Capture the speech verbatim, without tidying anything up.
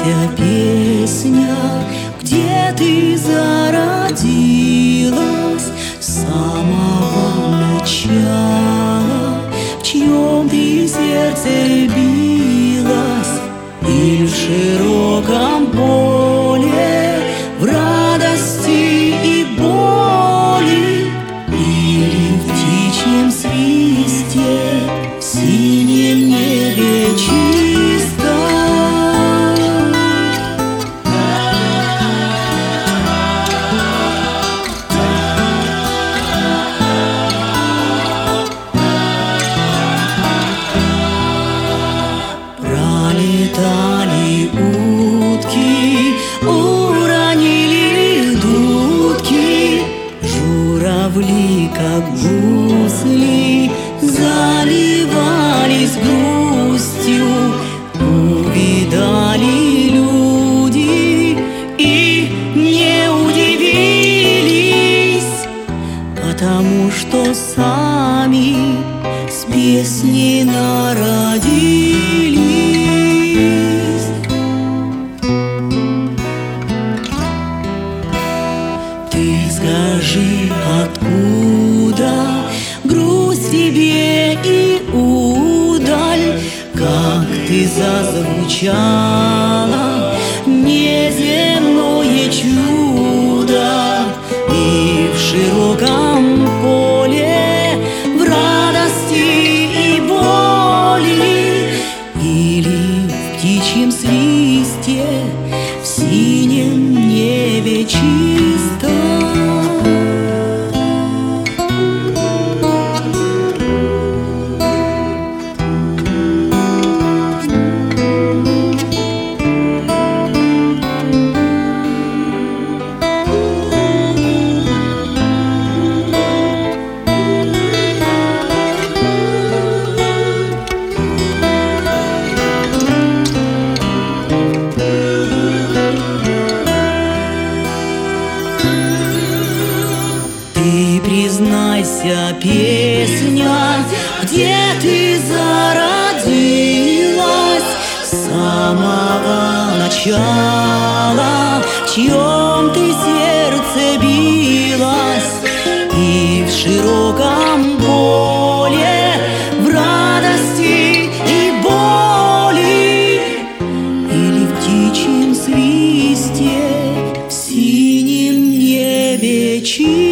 песня, где ты зародилась с самого начала, в чьем ты сердце билась, и в широком поле, в радости и боли, или в птичьем свисте, в синем небе чисто. Пролетали утки, уронили дудки, журавли, как гусли, заливались грустью. Увидали люди и не удивились, потому что сами с песни народились. Ты скажи, откуда грусть тебе и удаль, как ты зазвучала неземное чудо, и в широком поле, в радости и боли, или в птичьем свисте, в синем небе чисто. Ты признайся, песня, где ты зародилась с самого начала, в чьем ты сердце билась, и в широком поле, в радости и боли, или в птичьем свисте, в синем небе чистом.